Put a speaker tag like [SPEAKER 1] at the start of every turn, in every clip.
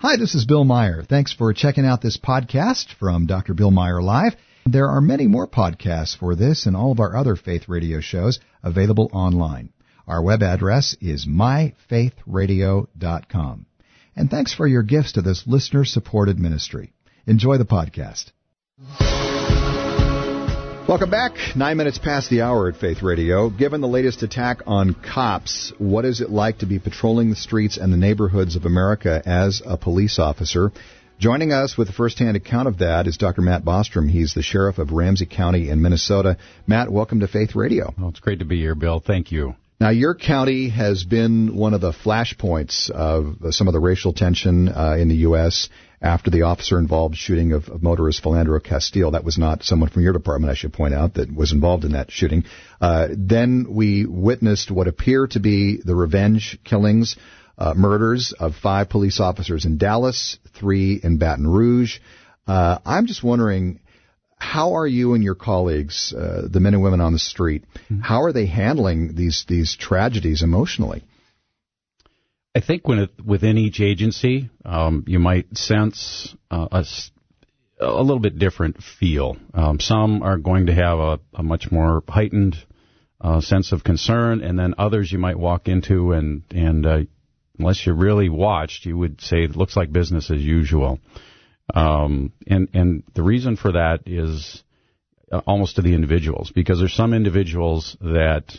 [SPEAKER 1] Hi, this is Bill Meyer. Thanks for checking out this podcast from Dr. Bill Meyer Live. There are many more podcasts for this and all of our other faith radio shows available online. Our web address is myfaithradio.com. And thanks for your gifts to this listener-supported ministry. Enjoy the podcast. Welcome back. 9 minutes past the hour at Faith Radio. Given the latest attack on cops, what is it like to be patrolling the streets and the neighborhoods of America as a police officer? Joining us with a first-hand account of that is Dr. Matt Bostrom. He's the sheriff of Ramsey County in Minnesota. Matt, welcome to Faith Radio.
[SPEAKER 2] Well, it's great to be here, Bill. Thank you.
[SPEAKER 1] Now, your county has been one of the flashpoints of some of the racial tension in the U.S. after the officer-involved shooting of motorist Philandro Castile. That was not someone from your department, I should point out, that was involved in that shooting. Then we witnessed what appear to be the revenge killings, murders of 5 police officers in Dallas, 3 in Baton Rouge. I'm just wondering, how are you and your colleagues, the men and women on the street, how are they handling these tragedies emotionally?
[SPEAKER 2] I think within each agency, you might sense a little bit different feel. Some are going to have a much more heightened sense of concern, and then others you might walk into and unless you really watched, you would say it looks like business as usual. And the reason for that is almost to the individuals, because there's some individuals that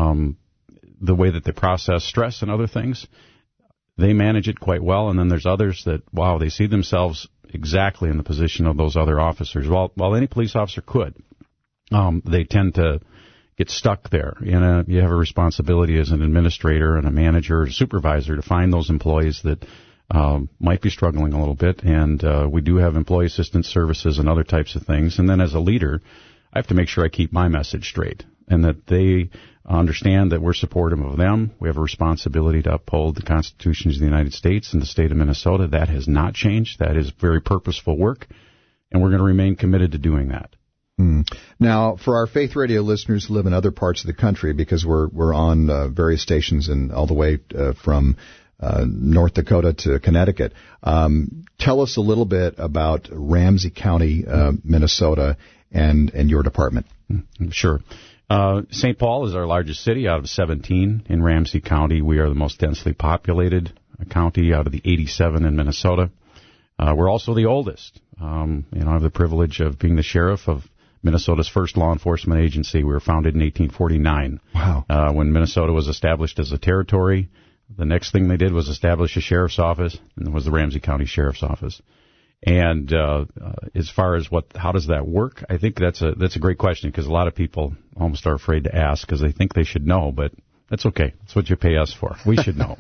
[SPEAKER 2] the way that they process stress and other things, they manage it quite well, and then there's others that, wow, they see themselves exactly in the position of those other officers. While any police officer could, they tend to get stuck there. You have a responsibility as an administrator and a manager or a supervisor to find those employees that might be struggling a little bit, and we do have employee assistance services and other types of things. And then as a leader, I have to make sure I keep my message straight and that they understand that we're supportive of them. We have a responsibility to uphold the constitutions of the United States and the state of Minnesota. That has not changed. That is very purposeful work, and we're going to remain committed to doing that.
[SPEAKER 1] Now, for our Faith Radio listeners who live in other parts of the country, because we're on various stations and all the way from North Dakota to Connecticut, tell us a little bit about Ramsey County, Minnesota, and your department.
[SPEAKER 2] Sure. St. Paul is our largest city out of 17 in Ramsey County. We are the most densely populated county out of the 87 in Minnesota. We're also the oldest. I have the privilege of being the sheriff of Minnesota's first law enforcement agency. We were founded in 1849.
[SPEAKER 1] Wow.
[SPEAKER 2] When Minnesota was established as a territory, the next thing they did was establish a sheriff's office, and it was the Ramsey County Sheriff's Office. And as far as how does that work, I think that's a great question, because a lot of people almost are afraid to ask because they think they should know, but that's okay. That's what you pay us for. We should know.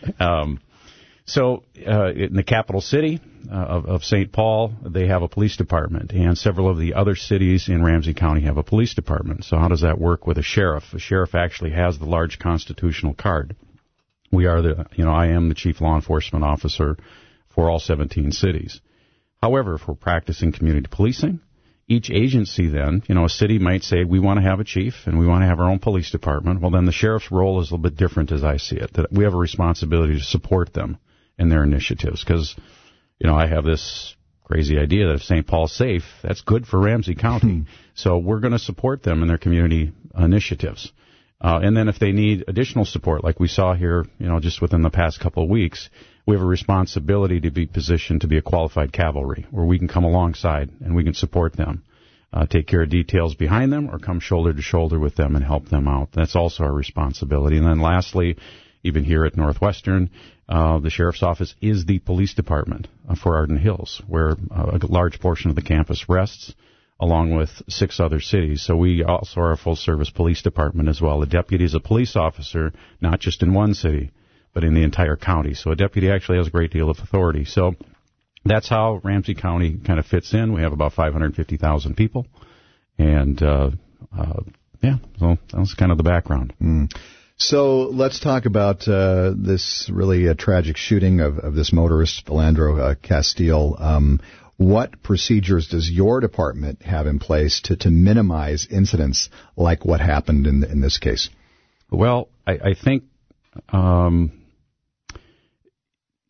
[SPEAKER 2] So in the capital city of St. Paul, they have a police department, and several of the other cities in Ramsey County have a police department. So how does that work with a sheriff? A sheriff actually has the large constitutional card. We are I am the chief law enforcement officer for all 17 cities. However, if we're practicing community policing, each agency then, a city might say, we want to have a chief and we want to have our own police department. Well, then the sheriff's role is a little bit different as I see it, that we have a responsibility to support them in their initiatives. Because, I have this crazy idea that if St. Paul's safe, that's good for Ramsey County. So we're going to support them in their community initiatives. And then if they need additional support, like we saw here, just within the past couple of weeks, we have a responsibility to be positioned to be a qualified cavalry, where we can come alongside and we can support them, take care of details behind them, or come shoulder to shoulder with them and help them out. That's also our responsibility. And then lastly, even here at Northwestern, the sheriff's office is the police department for Arden Hills, where a large portion of the campus rests, along with 6 other cities. So we also are a full-service police department as well. A deputy is a police officer, not just in one city, but in the entire county. So a deputy actually has a great deal of authority. So that's how Ramsey County kind of fits in. We have about 550,000 people. And, so that's kind of the background.
[SPEAKER 1] So let's talk about this really tragic shooting of this motorist, Philandro Castile. What procedures does your department have in place to minimize incidents like what happened in this case?
[SPEAKER 2] Well, I think,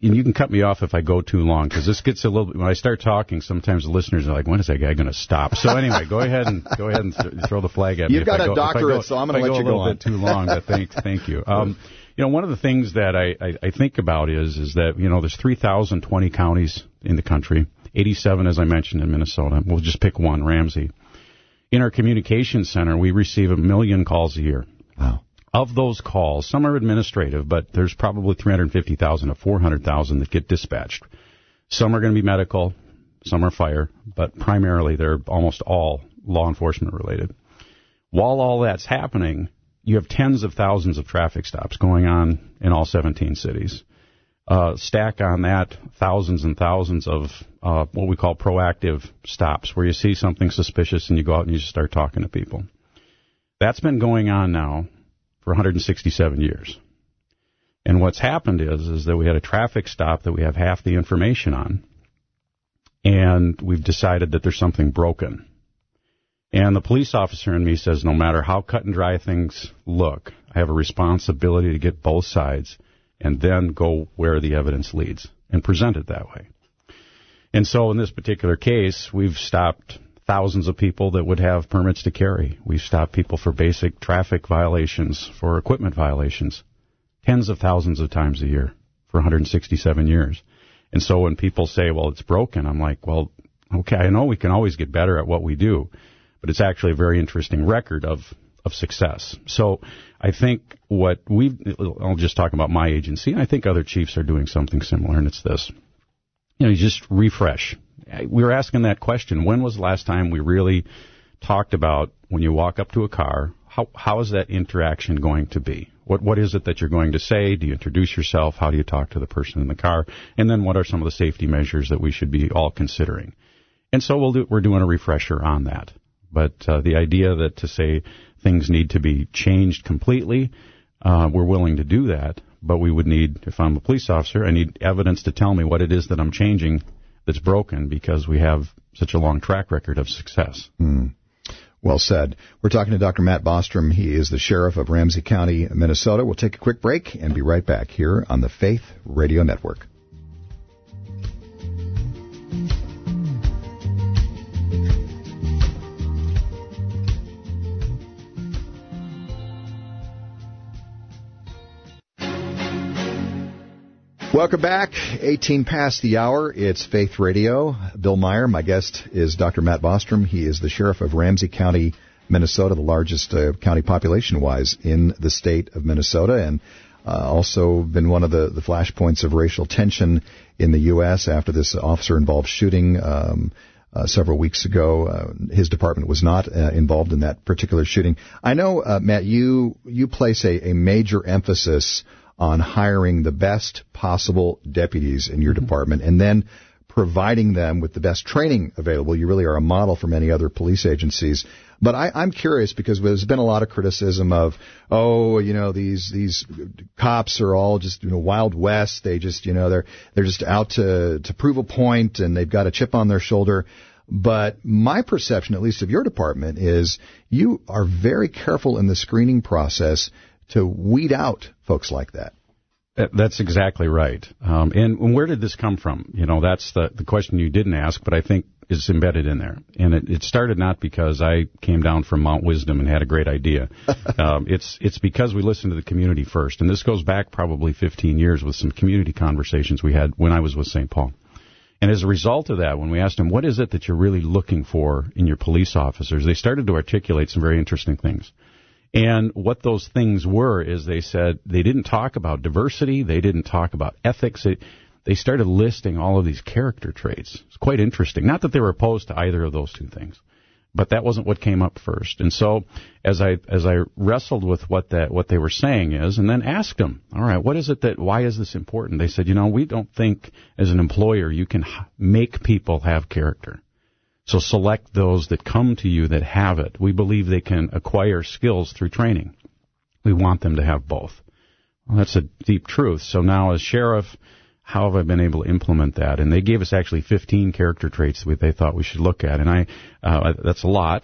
[SPEAKER 2] you can cut me off if I go too long, because this gets a little bit, when I start talking, sometimes the listeners are like, when is that guy going to stop? So anyway, go ahead and throw the flag at me.
[SPEAKER 1] You've got a doctorate, so I'm going to let you go on.
[SPEAKER 2] If I go a little bit too long, but thank you. One of the things that I think about is that, there's 3,020 counties in the country, 87, as I mentioned, in Minnesota. We'll just pick one, Ramsey. In our communications center, we receive 1 million calls a year.
[SPEAKER 1] Wow.
[SPEAKER 2] Of those calls, some are administrative, but there's probably 350,000 to 400,000 that get dispatched. Some are going to be medical, some are fire, but primarily they're almost all law enforcement related. While all that's happening, you have tens of thousands of traffic stops going on in all 17 cities. Stack on that thousands and thousands of what we call proactive stops, where you see something suspicious and you go out and you just start talking to people. That's been going on now for 167 years. And what's happened is that we had a traffic stop that we have half the information on, and we've decided that there's something broken. And the police officer in me says, no matter how cut and dry things look, I have a responsibility to get both sides and then go where the evidence leads and present it that way. And so in this particular case, we've stopped thousands of people that would have permits to carry. We've stopped people for basic traffic violations, for equipment violations, tens of thousands of times a year for 167 years. And so when people say, well, it's broken, I'm like, well, okay, I know we can always get better at what we do, but it's actually a very interesting record of success. So I think I'll just talk about my agency, and I think other chiefs are doing something similar, and it's this. You just refresh. We were asking that question, when was the last time we really talked about when you walk up to a car, how is that interaction going to be? What is it that you're going to say? Do you introduce yourself? How do you talk to the person in the car? And then what are some of the safety measures that we should be all considering? And so we're doing a refresher on that. But the idea that to say things need to be changed completely, we're willing to do that. But we would need, if I'm a police officer, I need evidence to tell me what it is that I'm changing that's broken, because we have such a long track record of success.
[SPEAKER 1] Well said. We're talking to Dr. Matt Bostrom. He is the sheriff of Ramsey County, Minnesota. We'll take a quick break and be right back here on the Faith Radio Network. Welcome back. 18 past the hour. It's Faith Radio. Bill Meyer. My guest is Dr. Matt Bostrom. He is the sheriff of Ramsey County, Minnesota, the largest county population-wise in the state of Minnesota, and also been one of the flashpoints of racial tension in the U.S. after this officer-involved shooting several weeks ago. His department was not involved in that particular shooting. I know, Matt, you place a major emphasis on hiring the best possible deputies in your department and then providing them with the best training available. You really are a model for many other police agencies. But I'm curious, because there's been a lot of criticism of, these cops are all just, Wild West. They just, they're just out to prove a point, and they've got a chip on their shoulder. But my perception, at least of your department, is you are very careful in the screening process to weed out folks like that.
[SPEAKER 2] That's exactly right. And where did this come from? That's the question you didn't ask, but I think is embedded in there. And it started not because I came down from Mount Wisdom and had a great idea. It's because we listened to the community first. And this goes back probably 15 years with some community conversations we had when I was with St. Paul. And as a result of that, when we asked them, what is it that you're really looking for in your police officers, they started to articulate some very interesting things. And what those things were is they said they didn't talk about diversity. They didn't talk about ethics. They started listing all of these character traits. It's quite interesting. Not that they were opposed to either of those two things, but that wasn't what came up first. And so as I wrestled with what they were saying is, and then asked them, all right, why is this important? They said, we don't think as an employer you can make people have character. So select those that come to you that have it. We believe they can acquire skills through training. We want them to have both. Well, that's a deep truth. So now as sheriff, how have I been able to implement that? And they gave us actually 15 character traits that they thought we should look at. And that's a lot.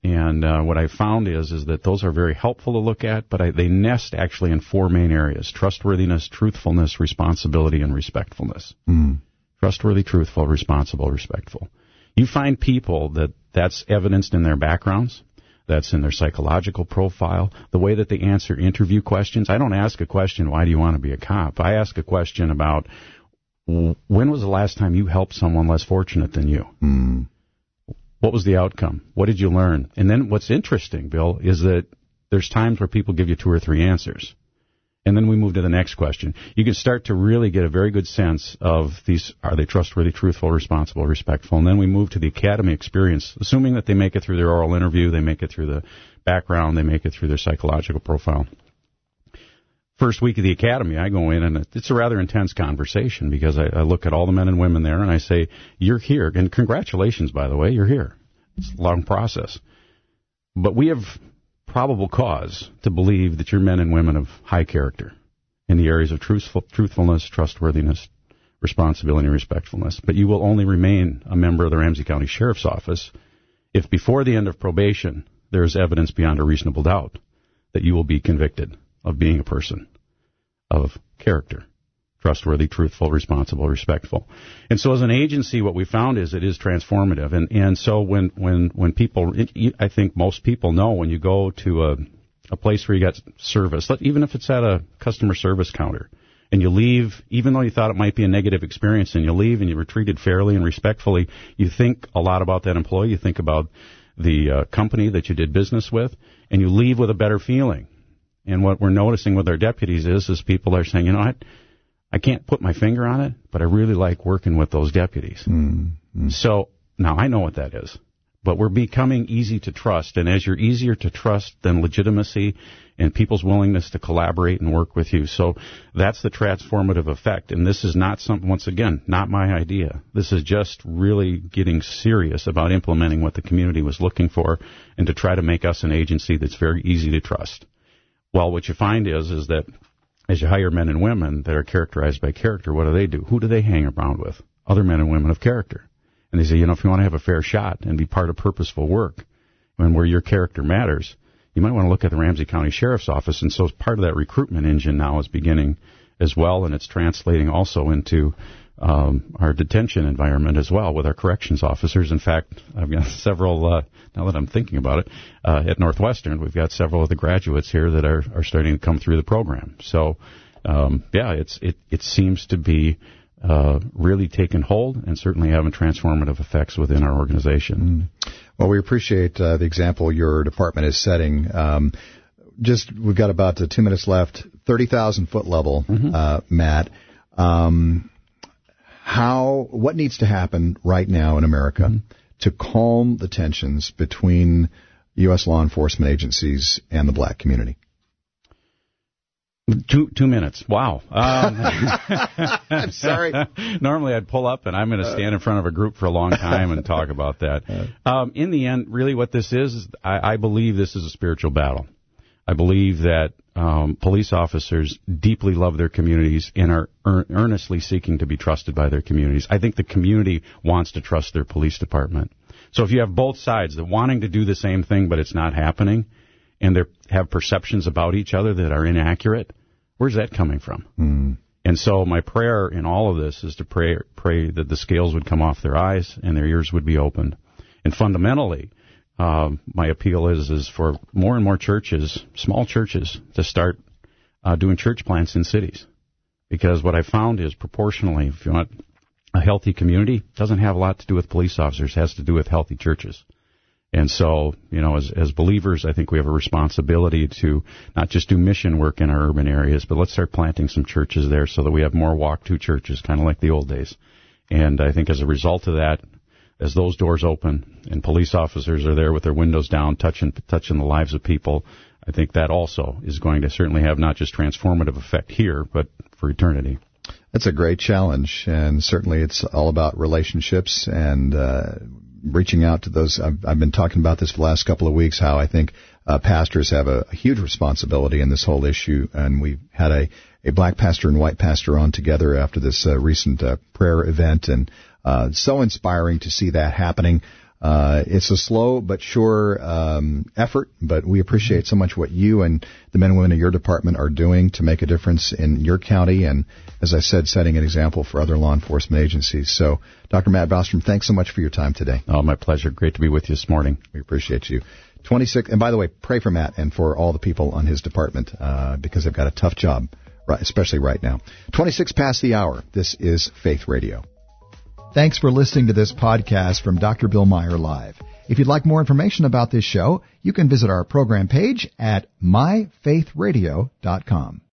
[SPEAKER 2] And what I found is that those are very helpful to look at, but they nest actually in 4 main areas: trustworthiness, truthfulness, responsibility, and respectfulness. Trustworthy, truthful, responsible, respectful. You find people that's evidenced in their backgrounds, that's in their psychological profile, the way that they answer interview questions. I don't ask a question, why do you want to be a cop? I ask a question about, when was the last time you helped someone less fortunate than you? What was the outcome? What did you learn? And then what's interesting, Bill, is that there's times where people give you 2 or 3 answers. And then we move to the next question. You can start to really get a very good sense of these: are they trustworthy, truthful, responsible, respectful? And then we move to the academy experience, assuming that they make it through their oral interview, they make it through the background, they make it through their psychological profile. First week of the academy, I go in, and it's a rather intense conversation, because I look at all the men and women there, and I say, you're here. And congratulations, by the way, you're here. It's a long process. But we have probable cause to believe that you're men and women of high character in the areas of truthfulness, trustworthiness, responsibility, and respectfulness. But you will only remain a member of the Ramsey County Sheriff's Office if before the end of probation there is evidence beyond a reasonable doubt that you will be convicted of being a person of character: trustworthy, truthful, responsible, respectful. And so as an agency, what we found is it is transformative. And so when people, I think most people know, when you go to a place where you got service, even if it's at a customer service counter, and you leave, even though you thought it might be a negative experience, and you leave and you were treated fairly and respectfully, you think a lot about that employee, you think about the company that you did business with, and you leave with a better feeling. And what we're noticing with our deputies is people are saying, you know what, I can't put my finger on it, but I really like working with those deputies. So now I know what that is. But we're becoming easy to trust. And as you're easier to trust, then legitimacy and people's willingness to collaborate and work with you. So that's the transformative effect. And this is not something, once again, not my idea. This is just really getting serious about implementing what the community was looking for, and to try to make us an agency that's very easy to trust. Well, what you find is that as you hire men and women that are characterized by character, what do? Who do they hang around with? Other men and women of character. And they say, if you want to have a fair shot and be part of purposeful work, and where your character matters, you might want to look at the Ramsey County Sheriff's Office. And so part of that recruitment engine now is beginning as well, and it's translating also into our detention environment as well with our corrections officers. In fact, I've got several, now that I'm thinking about it, at Northwestern, we've got several of the graduates here that are starting to come through the program. So, it seems to be really taken hold, and certainly having transformative effects within our organization.
[SPEAKER 1] Well, we appreciate the example your department is setting. We've got about 2 minutes left. 30,000-foot level, Matt. What needs to happen right now in America to calm the tensions between U.S. law enforcement agencies and the black community?
[SPEAKER 2] 2 minutes. Wow.
[SPEAKER 1] I'm sorry.
[SPEAKER 2] Normally I'd pull up and I'm going to stand in front of a group for a long time and talk about that. In the end, really what this is, I believe this is a spiritual battle. I believe that police officers deeply love their communities and are earnestly seeking to be trusted by their communities. I think the community wants to trust their police department. So if you have both sides, that wanting to do the same thing but it's not happening, and they have perceptions about each other that are inaccurate, where's that coming from? And so my prayer in all of this is to pray that the scales would come off their eyes and their ears would be opened. And fundamentally, my appeal is for more and more churches, small churches, to start doing church plants in cities. Because what I found is proportionally, if you want a healthy community, it doesn't have a lot to do with police officers. It has to do with healthy churches. And so, as believers, I think we have a responsibility to not just do mission work in our urban areas, but let's start planting some churches there so that we have more walk-to churches, kind of like the old days. And I think as a result of that, as those doors open and police officers are there with their windows down, touching the lives of people, I think that also is going to certainly have not just transformative effect here, but for eternity.
[SPEAKER 1] That's a great challenge, and certainly it's all about relationships and reaching out to those. I've been talking about this for the last couple of weeks, how I think pastors have a huge responsibility in this whole issue, and we had a black pastor and white pastor on together after this recent prayer event, and so inspiring to see that happening. It's a slow but sure effort, but we appreciate so much what you and the men and women of your department are doing to make a difference in your county and, as I said, setting an example for other law enforcement agencies. So, Dr. Matt Bostrom, thanks so much for your time today.
[SPEAKER 2] Oh, my pleasure. Great to be with you this morning.
[SPEAKER 1] We appreciate you. 26, and by the way, pray for Matt and for all the people on his department because they've got a tough job, especially right now. 26 past the hour. This is Faith Radio. Thanks for listening to this podcast from Dr. Bill Meyer Live. If you'd like more information about this show, you can visit our program page at myfaithradio.com.